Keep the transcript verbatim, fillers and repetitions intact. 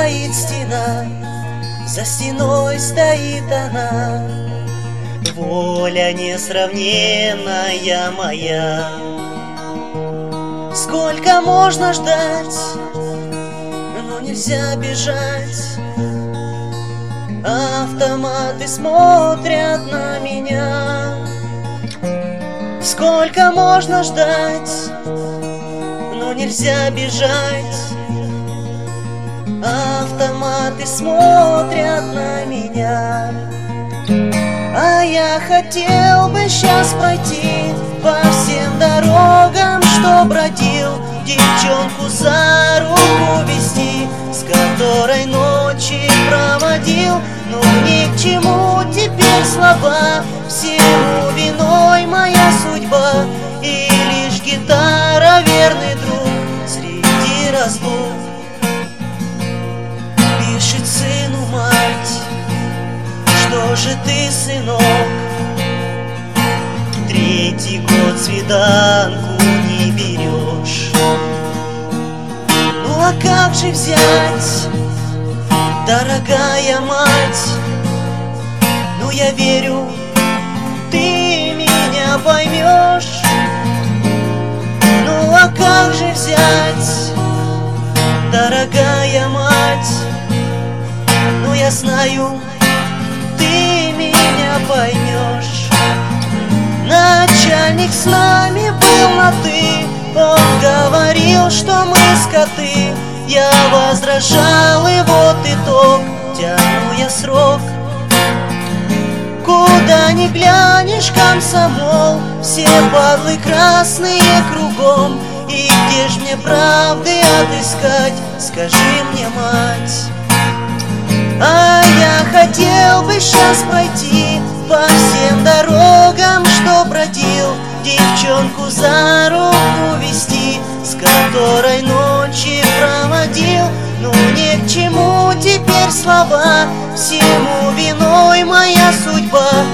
стоит стена, за стеной стоит она. Воля несравненная моя. Сколько можно ждать, но нельзя бежать. Автоматы смотрят на меня. Сколько можно ждать, но нельзя бежать. Автоматы смотрят на меня. А я хотел бы сейчас пройти по всем дорогам, что бродил, девчонку за руку вести, с которой ночи проводил. Но ни к чему теперь слова, всему виной моя судьба. И лишь гитара верный друг среди разлук пишет сыну мать: что же ты, сынок, третий год свиданку не берешь? Ну а как же взять, дорогая мать? Ну я верю, ты меня поймешь. Ну а как же взять, дорогая мать? Ну я знаю, ты меня поймешь. Начальник с нами был на «ты», он говорил, что мы скоты. Я возражал, и вот итог, тяну я срок. Куда ни глянешь, комсомол, все падлы красные кругом. И где ж мне правды отыскать, скажи мне, мать? А я хотел бы сейчас пройти по всем дорогам, что бродил, девчонку за руку вести, с которой ночи проводил. Ну ни к чему теперь слова, всему виной моя судьба.